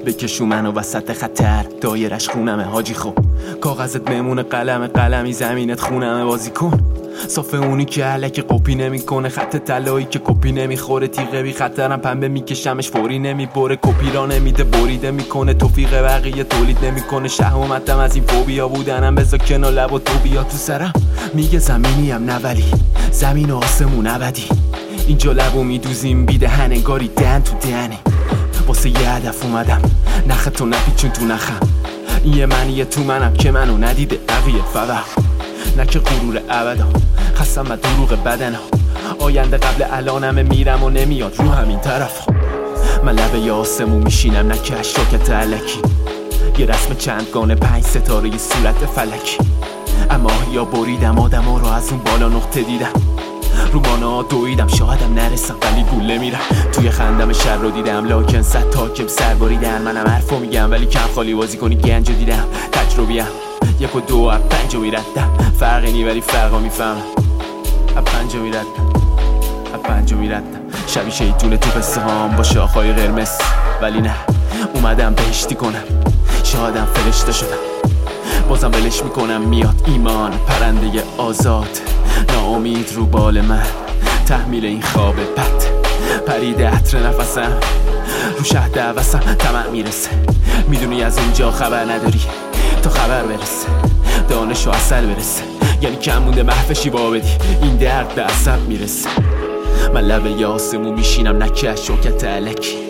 بکشو منو وسط خطر، دایرش خونمه حاجی. خوب کاغذت بمونه قلمی زمینت خونمه. بازی کن صافه اونی که علکی قپی نمیکنه، خط طلایی که کپی نمیخوره، تیغه بی خطرم پنبه میکشمش فوری نمیبره، کپی را نمیده بریده میکنه، توفیق بقیه تولید نمیکنه. شهامتم از این فوبیا بودنم، بذار کنار لب و تو بیا تو سرم. میگه زمینیم نه ولی زمین و آسمون ابدی، اینجا لبو میدوزیم بیدهن انگاری دهن تو دهنی. واسه یه هدف اومدم نخ تو نپیچون تو نخم، این یه منی یه تو منم که منو ندیده بقیه فبر. نه که غرور ابدا خستم و دروغ بدنم، آینده قبل الانمه میرم و نمیاد رو همین طرف. من لبه ی آسمون میشینم نه که اشراکت علکی، یه رسم چندگانه 5 ستاره یه صورت فلکی. اما یا بریدم آدما رو از اون بالا نقطه دیدم، رو مانا دویدم شایدم نرسم ولی گوله میرم. توی خندم شر رو دیدم لاکن 100 تاکم سر بریدن، منم حرفو میگم ولی کم خالی بازی کنی گنجو دیدم. تجربیم 1 و 2 و 5 میردم، فرقی نی ولی فرقا میفهمم. 5 میردم شبیه شیطون تو قصه هام با شاخهای قرمز، ولی نه اومدم بهشتی کنم، شایدم فرشته شدم. بازم ولش میکنم میاد ایمان پرنده آزاد، ناامید رو بال من تحمیل این خواب بد. پریده عطر نفسم رو شهد عوضم طمع میرسه، میدونی از اینجا خبر نداری تا خبر برسه، دانش و اصل برسه، یعنی کم مونده محو شیوا بدی این درد به عصب میرسه. من لبه ی آسمون میشینم نکه شوکت علکی،